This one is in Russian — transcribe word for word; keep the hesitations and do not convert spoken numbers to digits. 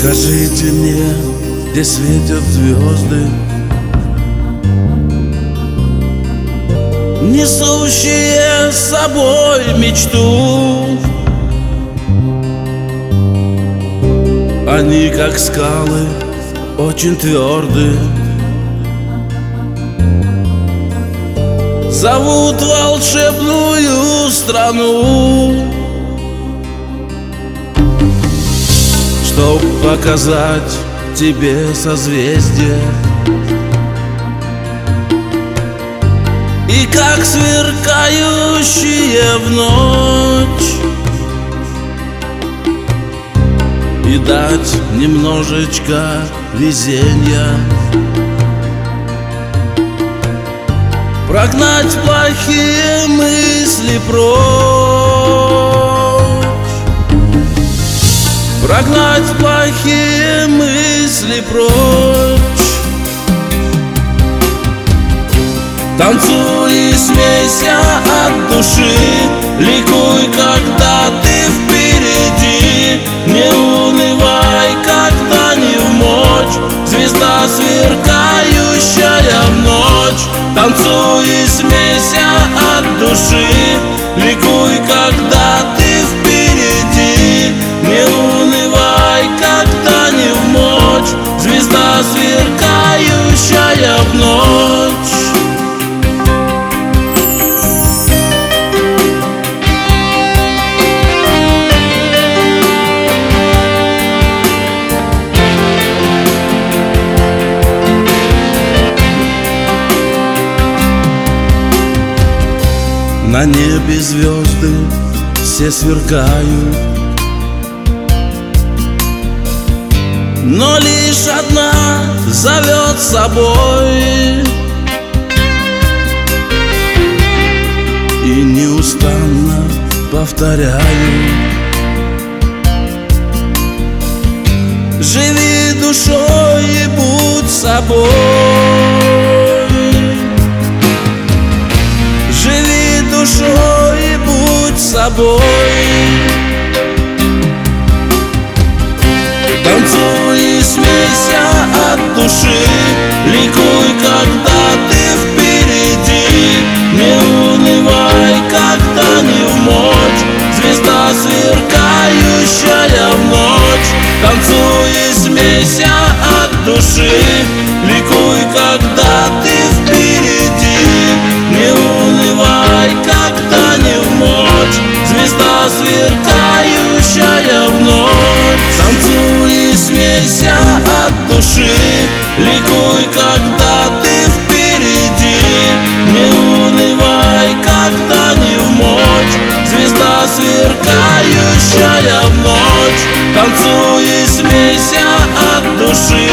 Скажите мне, где светят звезды, несущие с собой мечту? Они, как скалы, очень тверды, зовут волшебную страну. Чтоб показать тебе созвездие, и как сверкающие в ночь, и дать немножечко везенья, прогнать плохие мысли прочь, прогнать плохие мысли прочь. Танцуй и смейся от души, ликуй, когда ты впереди. Не унывай, когда не в мочь, звезда, сверкающая в ночь. Танцуй и смейся от души, ликуй, когда ты впереди. Не унывай, когда не в мочь, звезда, сверкающая в ночь. На небе звезды все сверкают, но лишь одна зовет с собой, и неустанно повторяю: живи душой и будь собой. Живи душой и будь собой. Танцуй и смейся от души, ликуй, когда ты впереди. Не унывай, когда не в мочь, звезда, сверкающая в ночь. Танцуй и смейся от души, ликуй, когда ты впереди. Не унывай, когда не в мочь, звезда, сверкающая в ночь. Танцуй и смейся от души, ликуй, когда ты впереди. Не унывай, когда не в мочь, звезда, сверкающая в ночь. Танцуй и смейся от души,